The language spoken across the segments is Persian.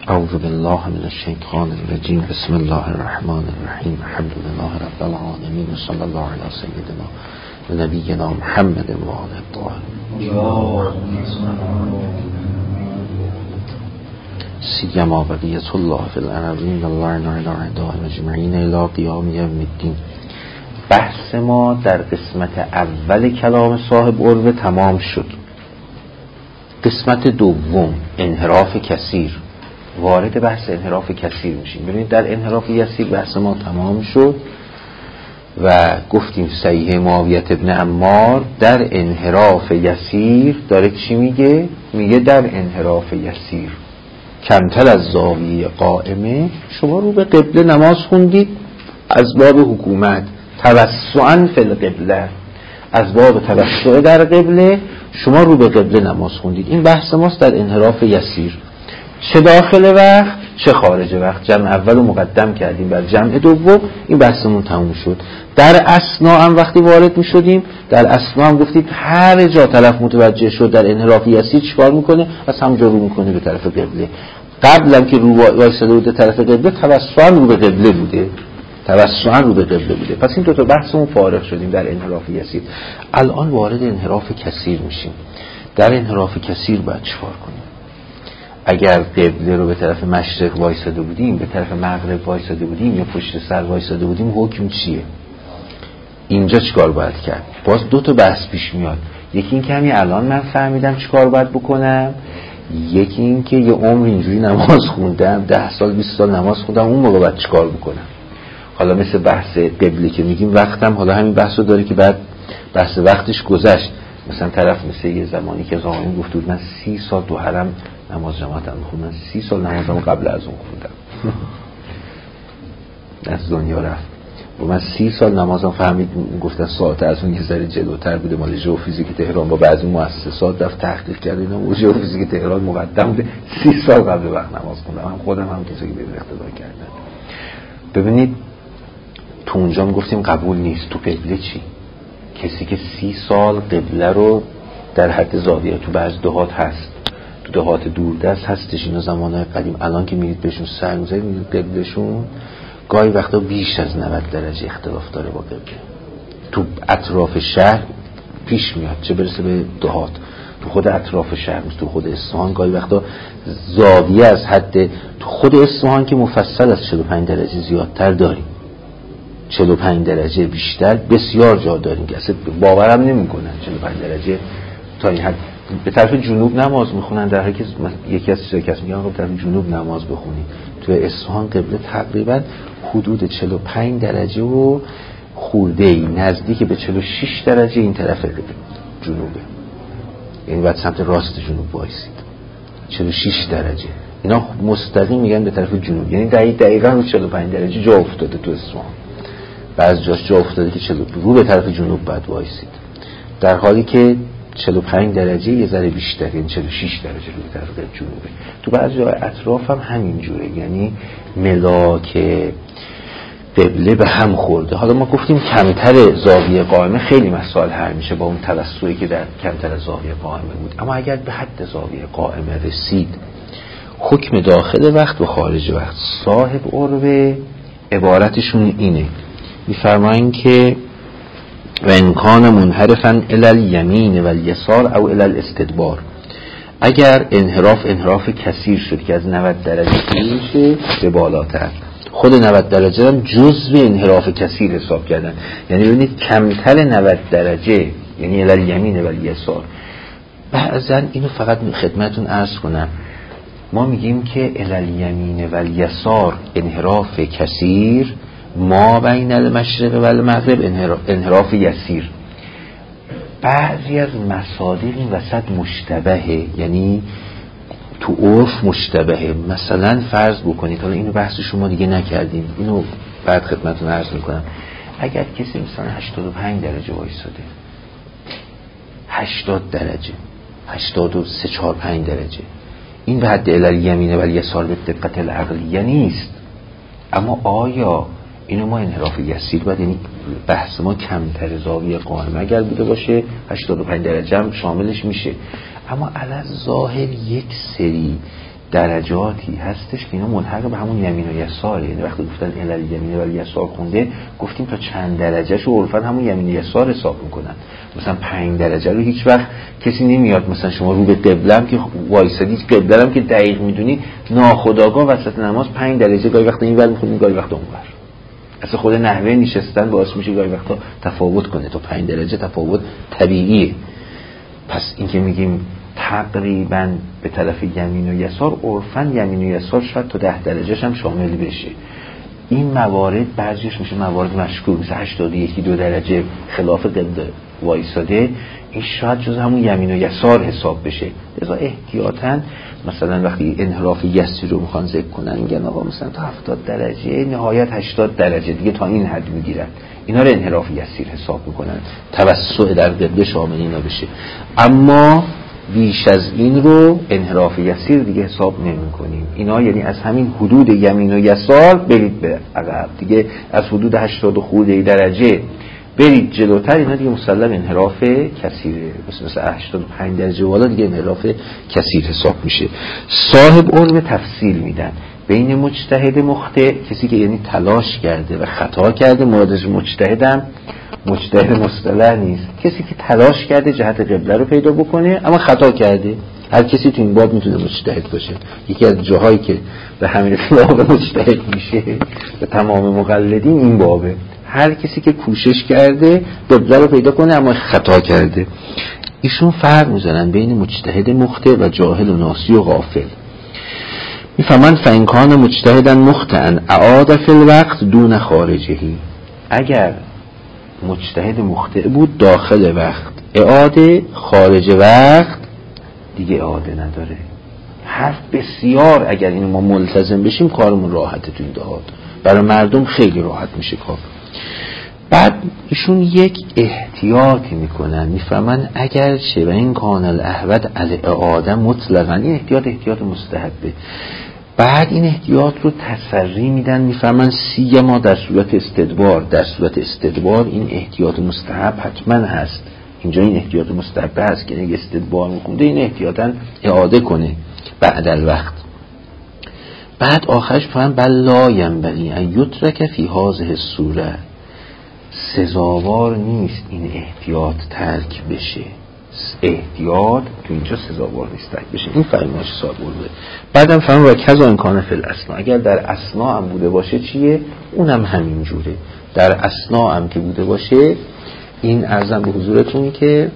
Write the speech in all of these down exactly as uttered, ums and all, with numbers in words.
اعوذ بالله من الشیطان الرجیم. بسم الله الرحمن الرحیم. الحمد لله رب العالمین و صلی الله علی سیدنا و نبینا محمد و آله الطاهرین. سیما بقیت الله فی الارضین و الله نعلا دائم اجمعین الی قیام یوم الدین. بحث ما در قسمت اول کلام صاحب عروه تمام شد. قسمت دوم انحراف کثیر، وارد بحث انحراف کثیر میشیم. ببینید در انحراف یسیر بحث ما تمام شد و گفتیم صحیح معاویه ابن عمار در انحراف یسیر داره چی میگه؟ میگه در انحراف یسیر کمتر از زاویه قائمه شما رو به قبله نماز خوندید از باب حکومت، توسعاً فی القبله، از باب توسع در قبله شما رو به قبله نماز خوندید. این بحث ماست در انحراف یسیر، چه داخل وقت چه خارج وقت. جمع اول رو مقدم کردیم بر جمع دوم، این بحثمون تموم شد. در اثنا هم وقتی وارد می شدیم، در اثنا هم گفتید هر جا طرف متوجه شد در انحراف یسیر چیکار میکنه؟ از همجا رو میکنه به طرف قبله. قبل هم که رو وایساده بوده طرف قبله، توسعاً رو به قبله بوده، توسعاً رو به قبله بوده. پس این دو تا بحثمون فارغ شدیم در انحراف یسیر. الان وارد انحراف کثیر میشیم. در انحراف کثیر باید چیکار کنیم؟ اگر قبله رو به طرف مشرق وایساده بودیم، به طرف مغرب وایساده بودیم یا پشت سر وایساده بودیم، حکم چیه؟ اینجا چیکار باید کرد؟ باز دو تا بحث پیش میاد. یکی این که همین الان من فهمیدم چیکار باید بکنم، یکی این که یه عمر اینجوری نماز خوندم، ده سال بیست سال نماز خوندم، اون موقع باید چیکار بکنم. حالا مثل بحث قبله که میگیم وقتم حالا همین بحثو داره که بعد بحث وقتش گذشت. مثلا طرف مثل یه زمانی که زمان گفت بود من سی سال تو حرم نماز جماعت هم خوندم، سی سال نمازم قبل از اون خوندم از دنیا رفت و من سی سال نمازم فهمید، گفتن ساعت از اون یه ذره جلوتر بوده، مال ژئوفیزیک تهران با بعضی مؤسسات رفت تحقیق کرد اینا و ژئوفیزیک تهران مقدم بوده، سی سال قبل وقت نماز خوندم. هم خودم هم کسی که به اقتدا کردن. ببینید تو اونجا میگفتیم قبول نیست. تو قبله چی؟ کسی که سی سال قبله رو در حد زاویه، تو بعض دهات هست، تو دهات دوردست هستش اینا زمانه قدیم، الان که میرید بهشون سر میزنید میرید قبلشون گاهی وقتا بیش از نود درجه اختلاف داره با قبله. تو اطراف شهر پیش میاد، چه برسه به دهات. تو خود اطراف شهر، تو خود اصفهان گاهی وقتا زاویه از حد، تو خود اصفهان که مفصل از چهل و پنج درجه زیادتر داریم، چهل و پنج درجه بیشتر بسیار جا داریم که اصلا باورم نمیکنن چهل و پنج درجه تا این حد. به طرف جنوب نماز میخونن، در حالی که یکی از شرکت میگن به طرف جنوب نماز بخونید. تو اصفهان قبله تقریبا حدود چهل و پنج درجه و خورده‌ای، نزدیک به چهل و شش درجه این طرف جنوبه، یعنی بعد سمت راست جنوب وایسید. چهل و شش درجه اینا مستقیم میگن به طرف جنوب، یعنی دقیقاً رو چهل و پنج درجه جا افتاده تو اصفهان. بعض جاش جا افتاده که چهل رو به طرف جنوب بعد وایسید، در حالی که چهل و پنج درجه یه ذره بیشتر، یعنی چهل و شش درجه رو به طرف جنوبه. تو بعضی جای اطراف هم همین جوره، یعنی ملاک قبله به هم خورده. حالا ما گفتیم کمتر زاویه قائمه خیلی مسائل حل میشه با اون توسعی که در کمتر زاویه قائمه بود، اما اگر به حد زاویه قائمه رسید، حکم داخل وقت و خارج وقت. صاحب عروه عبارتشون اینه، میفرمایند که و انکان منحرفا الی الیمین و الیسار او الی الاستدبار. اگر انحراف انحراف کثیر شد که از نود درجه میشه به بالاتر، خود نود درجه هم جزء انحراف کثیر حساب کردن. یعنی ببینید کمتر نود درجه یعنی الی الیمین و الیسار. بعضا اینو فقط خدمتون عرض کنم، ما میگیم که الی الیمین و الیسار انحراف کثیر، ما بین المشرق و المغرب انحراف, انحراف یسیر. بعضی از مصادر این وسط مشتبهه، یعنی تو عرف مشتبهه. مثلا فرض بکنید، حالا اینو بحث شما دیگه نکردیم، اینو بعد خدمتتون عرض میکنم. اگر کسی مثلا هشتاد و پنج درجه وایساده، هشتاد درجه، هشتاد و سه چهار پنج درجه، این به حد الی الیمین و الیسار به دقت العقلیه نیست. اما آیا اینو ما انحراف یسیر باید، یعنی بحث ما کمتر زاویه قائمه اگر بوده باشه هشتاد و پنج درجه هم شاملش میشه، اما علی ظاهر یک سری درجاتی هستش که اینا ملحق به همون یمین و یساره. یعنی وقتی گفتن علل یمین و یسار خونده، گفتیم تا چند درجهشو عرفاً همون یمین و یسار حساب میکنن. مثلا پنج درجه رو هیچ وقت کسی نمیاد مثلا شما رو به قبله هم که وایسادی، قبله هم که دقیق میدونی، ناخودآگاه وسط نماز پنج درجه گاهی وقتا اینور میخونی گاهی وقتا اونور. اصلا خود نحوه نشستن باعث میشه گاهی وقتا تفاوت کنه، تا پنج درجه تفاوت طبیعیه. پس این که میگیم تقریبا به طرف یمین و یسار، عرفاً یمین و یسار شاید تا ده درجهش هم شامل بشه. این موارد بعضیش میشه موارد مشکوک، مثل هشتاد و یک دو درجه خلاف قبله وایساده، این شاید جز همون یمین و یسار حساب بشه. لذا احتیاطاً مثلا وقتی انحراف یسری رو میخوان ذکر کنن میگن آقا مثلا تا هفتاد درجه، نهایت هشتاد درجه، دیگه تا این حد میگیرن، اینا رو انحراف یسیر حساب میکنن، توسع در قبله شامل اینا بشه. اما بیش از این رو انحراف یسیر دیگه حساب نمی کنیم. اینا یعنی از همین حدود یمین و یسار برید به عقب دیگه، از حدود هشتاد خورده درجه برید جلوتر، اینا دیگه مسلم انحراف کثیره، مثل مثل هشتاد و پنج درجه والا دیگه انحراف کثیر حساب میشه. صاحب عرف تفصیل میدن بین مجتهد مخطئ، کسی که یعنی تلاش کرده و خطا کرده، مرادش مجتهدم مجتهد مصطلح نیست، کسی که تلاش کرده جهت قبله رو پیدا بکنه اما خطا کرده. هر کسی تو این باب میتونه مجتهد باشه. یکی از جاهایی که به همین اطلاق مجتهد میشه به تمام مقلدین این بابه، هر کسی که کوشش کرده قبله رو پیدا کنه اما خطا کرده. ایشون فرق میزنن بین مجتهد مخطئ و جاهل و ناسی و غافل. میفهمن فانکان مجتهدن مخطئن اعاد فی الوقت دون خارجهی، اگر مجتهد مخطئ بود داخل وقت اعاده، خارج وقت دیگه اعاده نداره. حرف بسیار، اگر اینو ما ملتزم بشیم کارمون راحته تو این دهات، برای مردم خیلی راحت میشه کار. بعد ایشون یک احتیاطی میکنن، میفهمن اگر چه و این کان الاحوط الاعاده مطلقا، این احتیاط احتیاط مستحبه. بعد این احتیاط رو تسری میدن، میفهمن سی ما در صورت استدبار، در صورت استدبار این احتیاط مستحب حتما هست. اینجا این احتیاط مستحب هست که اگه استدبار میکنده این احتیاطاً اعاده کنه بعد الوقت. بعد آخرش فهم بل لا ینبغی ان یترک فی هذه الصوره، سزاوار نیست این احتیاط ترک بشه. احتیاط تو اینجا سزاوار نیست ترک بشه. این فرمایش صاحب بوده. بعدم فهم و کذا امکان فی الاسنا، اگر در اسنا هم بوده باشه چیه؟ اونم همین جوره. در اسنا هم که بوده باشه، این عرضم به حضورتون که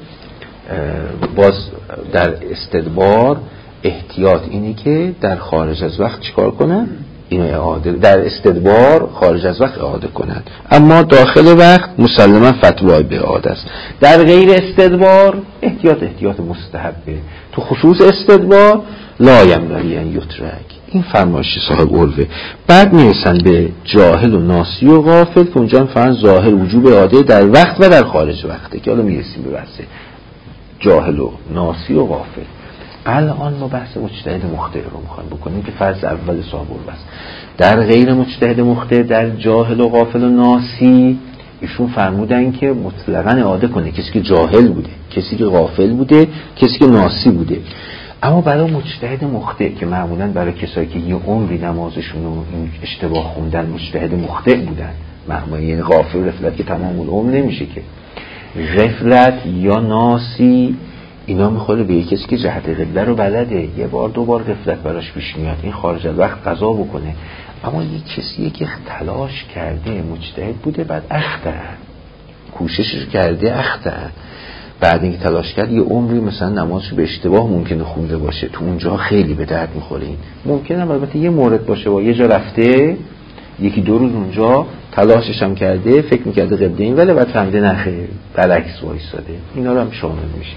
باز در استدبار احتیاط اینی که در خارج از وقت چیکار کنن؟ اینو اعاده، در استدبار خارج از وقت اعاده کنن، اما داخل وقت مسلما فتوای به اعاده است. در غیر استدبار احتیاط احتیاط مستحبه، تو خصوص استدبار لا ینبغی ان یترک. این فرمایش صاحب عروه. بعد میرسن به جاهل و ناسی و غافل که اونجا فرض ظاهر وجوب اعاده در وقت و در خارج وقته که حالا میرسیم به بحث جاهل و ناسی و غافل. الان ما بحث مجتهد مخطئ رو میخوایم بکنیم که فرض اول صاحب عروه است. در غیر مجتهد مخطئ، در جاهل و غافل و ناسی، ایشون فرمودن که مطلقاً اعاده کنه کسی که جاهل بوده، کسی که غافل بوده، کسی که ناسی بوده. اما برای مجتهد مخطئ که معمولاً برای کسایی که یه عمری نمازشون رو این اشتباه خوندن مجتهد مخطئ بودن، معمولاً یعنی غافل غفلت که تمام العمر نمیشه که، غفلت یا ناسی اینا میخوره به کسی که جهت قبله رو بلده، یه بار دو بار غفلت براش پیش میاد، این خارج از وقت قضا بکنه. اما یه کسیه که تلاش کرده مجتهد بوده، بعد اخطأ، کوششش کرده اخطأ، بعد اینکه تلاش کرد یه عمری مثلا نمازشو به اشتباه ممکنه خونده باشه، تو اونجا خیلی به درد میخوره. این ممکنه البته یه مورد باشه با یه جا رفته یکی دو روز اونجا تلاشش هم کرده، فکر میکرده قبله این ولی بعد فهمیده نخیر برعکس وایساده، اینا رو هم شامل میشه.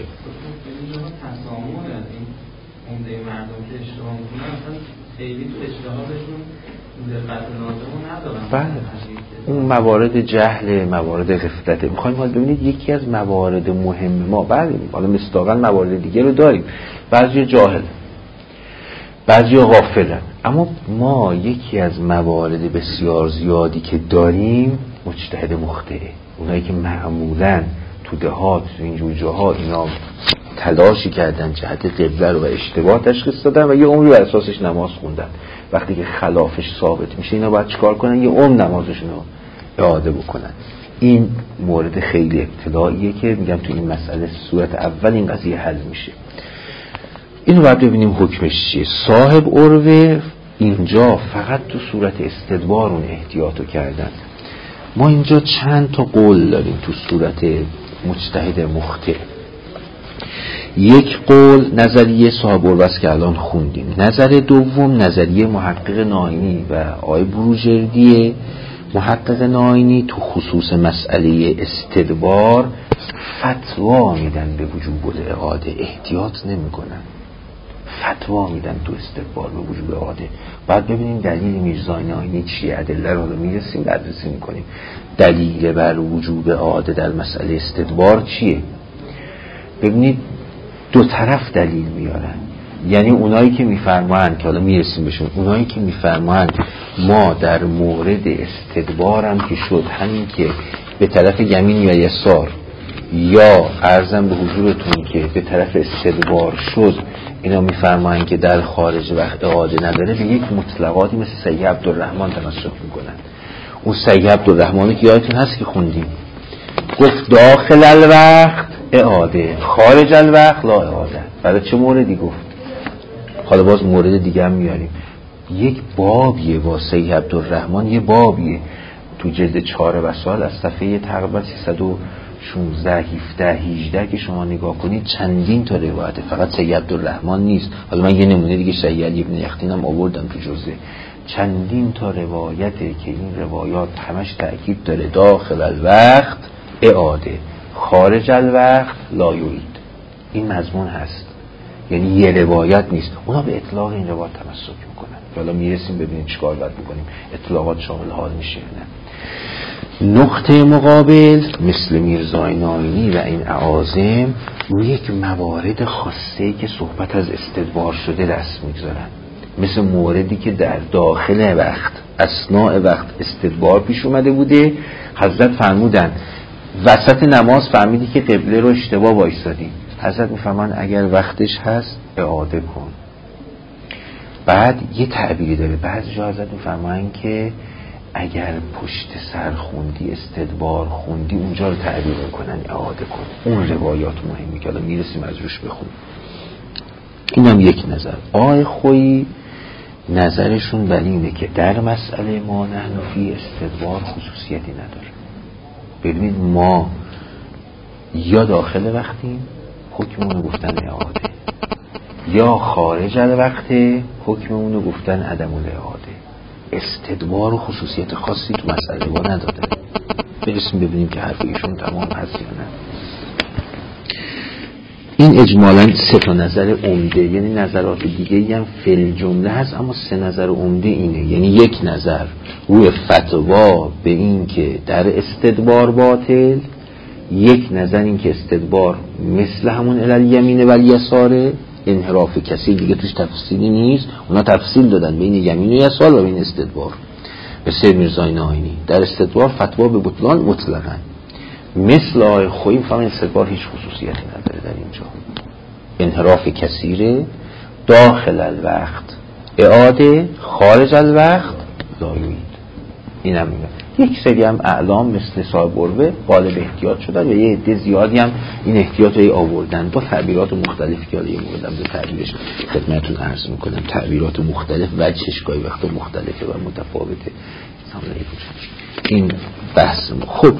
عمده مردم که اشتباه میکنن اصلا خیلی تو اشتباهشون دقت لازم ندارن. بله، اون موارد جهل، موارد غفلت. میخوایم حالا ببینید یکی از موارد مهم ما، بله حالا مستقل موارد دیگه رو داریم، بعضی جاهل بعضی غافلن، اما ما یکی از موارد بسیار زیادی که داریم مجتهد مخطئه. اونایی که معمولاً تو دهات تو اینجور جاها اینا تلاشی کردن جهت قبله رو و اشتباه تشخیص دادن و یه عمری بر اساسش نماز خوندن. وقتی که خلافش ثابت میشه اینا باید چیکار کنن؟ یه عمر نمازشون رو اعاده بکنن. این مورد خیلی ابتداییه که میگم تو این مسئله صورت اول این قضیه حل میشه. اینو باید ببینیم حکمش چیه. صاحب عروه اینجا فقط تو صورت استدبار اون احتیاطو کردن. ما اینجا چند تا قول داریم تو صورت مجتهد مخطئ. یک قول نظریه صاحب عروه است که الان خوندیم. نظر دوم نظریه محقق ناینی و آقای بروجردی محقق ناینی تو خصوص مسئله استدبار فتوا میدن به وجوب الاعاده، احتیاط نمی کنن، فتوا میدن تو استدبار به وجوب اعاده. بعد ببینیم دلیل میرزای ناینی چیه، ادله رو میرسیم بررسی میکنیم. دلیل بر وجوب اعاده در مسئله استدبار چیه؟ ببینید دو طرف دلیل میارن. یعنی اونایی که میفرمایند که حالا میرسیم بهشون، اونایی که میفرمایند ما در مورد استدبارم که شد همین که به طرف یمین یا یسار یا عرضم به حضورتون که به طرف استدبار شد، اینا میفرمایند که در خارج وقت اعاده نداره، به یک مطلقاتی مثل سید عبدالرحمن تمسک میکنن. اون سید عبدالرحمنی که یادتون هست که خوندیم گفت داخل الوقت اعاده، خارج الوقت لا اعاده. برای چه موردی گفت؟ حالا باز مورد دیگه هم میاریم. یک بابیه با سید عبدالرحمن، یه بابیه تو جلد چهار وسائل از صفحه تقریبا سیصد و شانزده هفده هجده که شما نگاه کنید چندین تا روایته، فقط سید عبدالرحمن نیست. حالا من یه نمونه دیگه سید ابن یختین هم آوردم تو جزء. چندین تا روایته که این روایات همش تأکید داره داخل الوقت اعاده، خارج الوقت لا یعید. این مضمون هست، یعنی یه روایت نیست. اونا به اطلاق این روایت تمسک میکنن. حالا میرسیم ببینیم چیکار باید بکنیم، اطلاقات شامل حال میشه نه. نقطه مقابل مثل میرزای ناینی و این اعاظم روی یک موارد خاصه که صحبت از استدبار شده دست میگذارن، مثل موردی که در داخل وقت اثناء وقت استدبار پیش اومده بوده. حضرت فرمودن وسط نماز فهمیدی که قبله رو اشتباه وایسادی، حضرت میفرمان اگر وقتش هست اعاده کن. بعد یه تعبیری داره، بعضی جا حضرت میفرمان که اگر پشت سر خوندی استدبار خوندی اونجا رو تعبیر میکنن اعاده کن. اون روایات مهمی که الان میرسیم از روش بخونیم. اینم یک نظر. آقای خویی نظرشون بر اینه که در مسئله ما نحنفی استدبار خصوصیتی نداره. ببینید ما یا داخل وقتیم حکمونو گفتن اعاده، یا خارج الوقت حکمونو گفتن عدم الاعاده. استدبار و خصوصیت خاصی تو مسئله ما نداره. برسیم ببینیم که حرف ایشون تمام هست یا نه. این اجمالاً سه تا نظر عمده، یعنی نظرات دیگه هم فل جمله هست اما سه نظر عمده اینه. یعنی یک نظر روی فتوا به این که در استدبار باطل، یک نظر این که استدبار مثل همون علل یمینه ولی یساره، انحراف کسی دیگه توش تفصیلی نیست. اونا تفصیل دادن بین یمین و یسار و بین استدبار. مثل میرزای ناینی در استدبار فتوا به بطلان مطلقاً، مثل آقای خویی فهم استدبار هیچ خصوصیتی نداره در اینجا، انحراف کثیره، داخل الوقت اعاده، خارج الوقت لا یعید. این هم میگم. یک سری هم اعلام مثل صاحب عروه غالب احتیاط شدن و یه عده زیادی هم این احتیاط رو آوردن با تعبیرات مختلفی که حالا یه موردم به تعبیرش خدمتتون عرض میکنم. تعبیرات مختلف وجهش گاهی وقتا مختلفه و متفاوته. این بحث ما. خب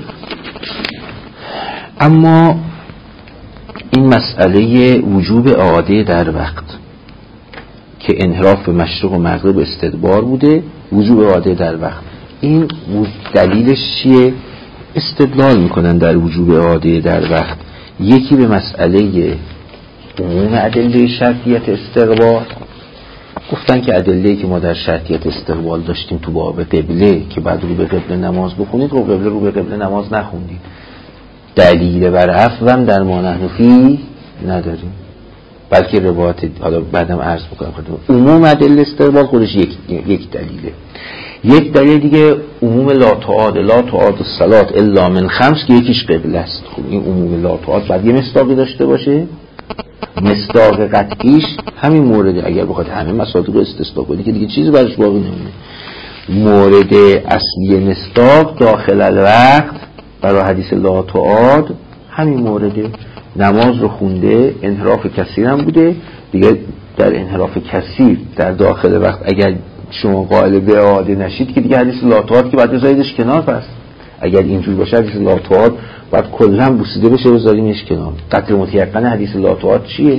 اما این مسئله وجوب اعاده در وقت که انحراف به مشرق و مغرب استدبار بوده، وجوب اعاده در وقت، این دلیلش چیه؟ استدلال میکنن در وجوب اعاده در وقت. یکی به مسئله عموم ادله شرطیت استقبال، گفتن که ادله‌ای که ما در شرطیت استقبال داشتیم تو باب قبله که بعد رو به قبله نماز بخونید، رو قبله رو به قبله نماز نخوندید. دلیل بر عفو هم در ما نحنفی نداریم، بلکه روایت حالا بعدم عرض میکنم خدمتتون. عموم ادله استقبال خودش یک یک دلیله. یک دلیل دیگه عموم لا تعاد لا تعاد الصلات الا من خمس که یکیش قبله است. خب این عموم لا تعاد بعد یه مصداقی داشته باشه مصداق قطعیش همین مورد. اگر بخواد همه مصادیق رو استثنا کنی که دیگه چیزی برش باقی نمونه. مورد اصلی مصداق داخل الوقت برای حدیث لا تعاد همین مورده. نماز رو خونده، انحراف کثیر هم بوده دیگه. در انحراف کثیر در داخل وقت اگر شما قائل به اعاده نشید که دیگه حدیث لا تعاد که بعد بذاریدش کنار. پس اگر اینجور باشه حدیث لا تعاد باید کلا بوسیده بشه بذاریمش کنار. قطع متیقن حدیث لا تعاد چیه؟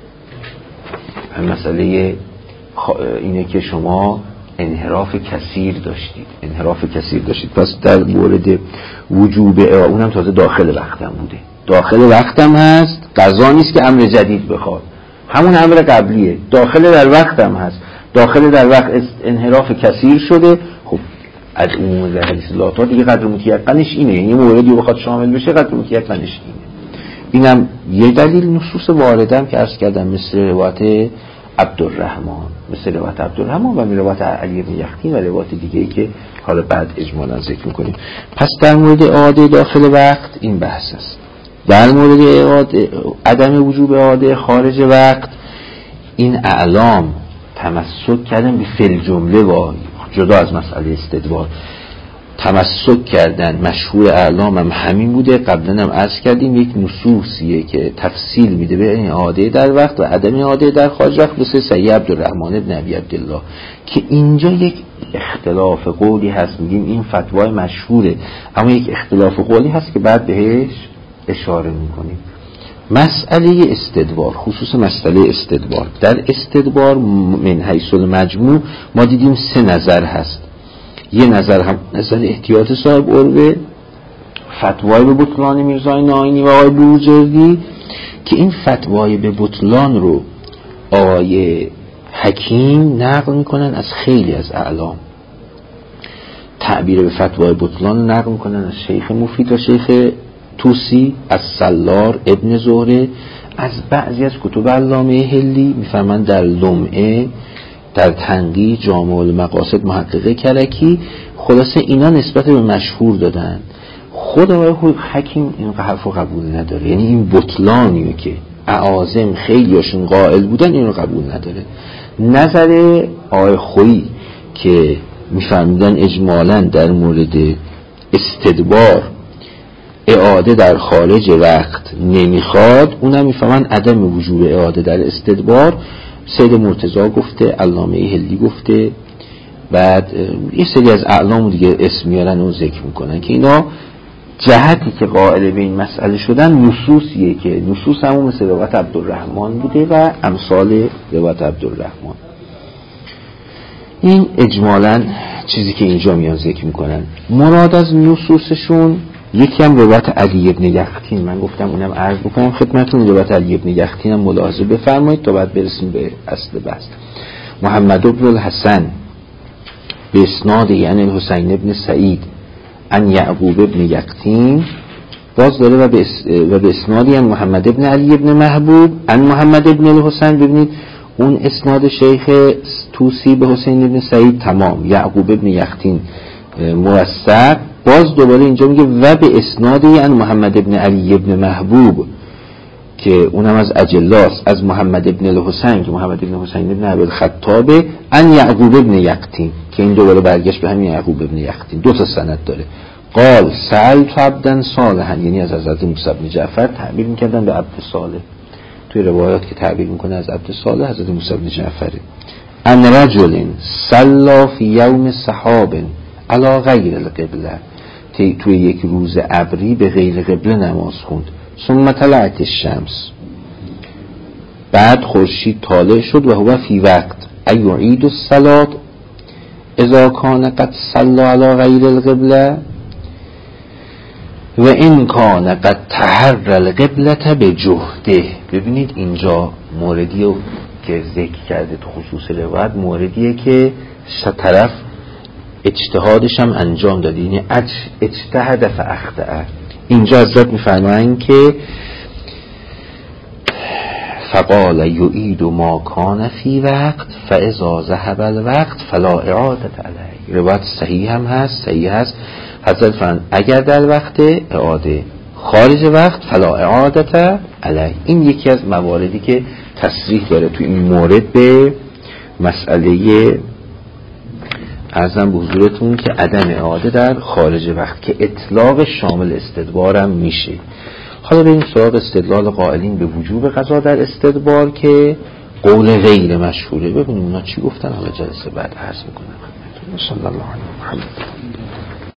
مسئله اینه که شما انحراف کثیر داشتید انحراف کثیر داشتید پس در مورد وجوب اونم تازه داخل وقتم بوده. داخل وقتم هست، قضا نیست که امر جدید بخواد، همون امر قبلیه. داخل در وقتم هست، داخل در وقت انحراف کثیر شده. خب از عموم در حدیث لا تعاد دیگه قدر متیقنش اینه، یعنی موردی بخواد شامل بشه قدر متیقنش اینه. اینم یه دلیل. نصوص واردم که عرض کردم مثل روایت عبدالرحمن مثل روایت عبدالرحمن و روایت علی بن یختین و روایت دیگه‌ای که حالا بعد اجمالا ذکر می‌کنیم. پس در مورد اعاده داخل وقت این بحث است. در مورد اعاده عدم وجوب اعاده خارج وقت این اعلام تمسک کردن به فعل جمله و جدا از مسئله استدبار تمسک کردن. مشهور اعلام هم همین بوده. قبلا هم عرض کردیم یک نصوصیه که تفصیل میده به این اعاده در وقت و عدم اعاده در خارج وقت، مثل صحیح عبدالرحمن بن ابی عبدالله که اینجا یک اختلاف قولی هست. میگیم این فتوای مشهوره، اما یک اختلاف قولی هست که بعد بهش اشاره میکنیم. مسئله استدبار، خصوص مسئله استدبار. در استدبار من حیث المجموع ما دیدیم سه نظر هست. یه نظر هم نظر احتیاط صاحب عروه، فتوای به بطلان میرزای ناینی و آقای بروجردی که این فتوای به بطلان رو آقای حکیم نقل میکنن از خیلی از اعلام. تعبیر به فتوای بطلان رو نقل میکنن از شیخ مفید و شیخ توسی، از سلار ابن زهره، از بعضی از کتب علامه هلی میفرمن در لمعه، در تنقیح جامع المقاصد محقق کرکی. خلاصه اینا نسبت به مشهور دادن. خود آقای حکیم این حرف رو قبول نداره، یعنی این بطلانیه که اعاظم خیلیاشون قائل بودن این رو قبول نداره. نظر آقای خویی که میفرمودن اجمالاً در مورد استدبار اعاده در خارج وقت نمیخواد، اونم میفهمن عدم وجوب اعاده در استدبار. سید مرتضی گفته، علامه هلی گفته، بعد یه سری از اعلام دیگه اسم میارن و ذکر میکنن که اینا جهتی که قائل به این مسئله شدن نصوصیه که نصوص همون مثل روایت عبدالرحمن بوده و امثال روایت عبدالرحمن. این اجمالاً چیزی که اینجا میان ذکر میکنن. مراد از نصوصشون یکی هم روایت علی ابن یختین، من گفتم اونم عرض بکنم خدمتتون. روایت علی ابن یختین هم ملاحظه بفرمایید تا بعد برسیم به اصل بحث. محمد ابن الحسن به اسناد یعنی حسین ابن سعید ان یعقوب ابن یختین باز داره و به و به اسنادی هم محمد ابن علی ابن محبوب ان محمد ابن الحسن. ببینید اون اسناد شیخ توسی به حسین ابن سعید تمام، یعقوب ابن یختین موثق. باز دوباره اینجا میگه و به اسنادی ان محمد ابن علی ابن محبوب که اونم از اجلاس، از محمد ابن الحسن که محمد ابن حسین ابن ابی الخطاب ان یعقوب ابن یختین که این دوباره برگشت به همین یعقوب ابن یختین. دو تا سند داره. قال سألت عبدا صالحا، یعنی از حضرت موسی بن جعفر تعبیر میکردن به عبد صالح. توی روایات که تعبیر میکنه از عبد صالح حضرت موسی بن جعفره. ان رجل صلى فی یوم سحاب علی غیر القبله، توی یک روز ابری به غیر قبله نماز خوند. ثم طلعت الشمس، بعد خورشید طالع شد و هو فی وقت ایعید الصلاة اذا کان قد صلى علی غیر القبله و این کان قد تحر القبلة بجهده. ببینید اینجا موردی که ذکر کرده تو خصوص روایت موردیه که طرف اجتهادش هم انجام داده، یعنی اجتهد فاخطأ. اینجا حضرت میفرمایند که فقال یعید ما کان فی وقت فاذا ذهب الوقت فلا اعاده علیه. روایت صحیح هم هست، صحیح هست. حضرت فرمایند اگر در وقت اعاده خارج وقت فلا اعادت علیه. این یکی از مواردی که تصریح داره تو این مورد به مسئله عرضم به حضورتون که عدم اعاده در خارج وقت که اطلاق شامل استدبارم میشه. حالا بریم سراغ استدلال قائلین به وجوب قضا در استدبار که قول غیر مشهوره. ببینیم اونا چی گفتن، حالا جلسه بعد عرض میکنم. صلی الله علیه و محمد.